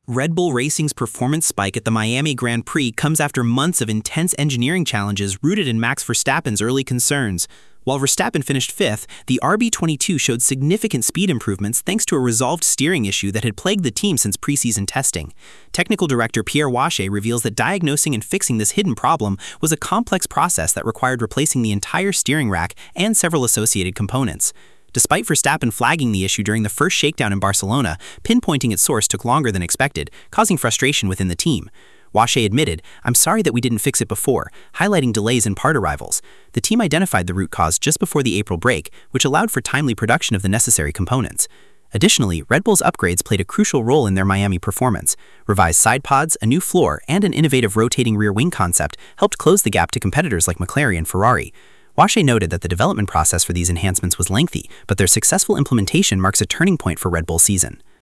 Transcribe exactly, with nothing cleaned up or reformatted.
Red Bull Racing's performance spike at the Miami Grand Prix comes after months of intense engineering challenges rooted in Max Verstappen's early concerns. While Verstappen finished fifth, the R B twenty-two showed significant speed improvements thanks to a resolved steering issue that had plagued the team since preseason testing. Technical director Pierre Wache reveals that diagnosing and fixing this hidden problem was a complex process that required replacing the entire steering rack and several associated components. Despite Verstappen flagging the issue during the first shakedown in Barcelona, pinpointing its source took longer than expected, causing frustration within the team. Wache admitted, "I'm sorry that we didn't fix it before," highlighting delays in part arrivals. The team identified the root cause just before the April break, which allowed for timely production of the necessary components. Additionally, Red Bull's upgrades played a crucial role in their Miami performance. Revised side pods, a new floor, and an innovative rotating rear wing concept helped close the gap to competitors like McLaren and Ferrari. Wache noted that the development process for these enhancements was lengthy, but their successful implementation marks a turning point for Red Bull season.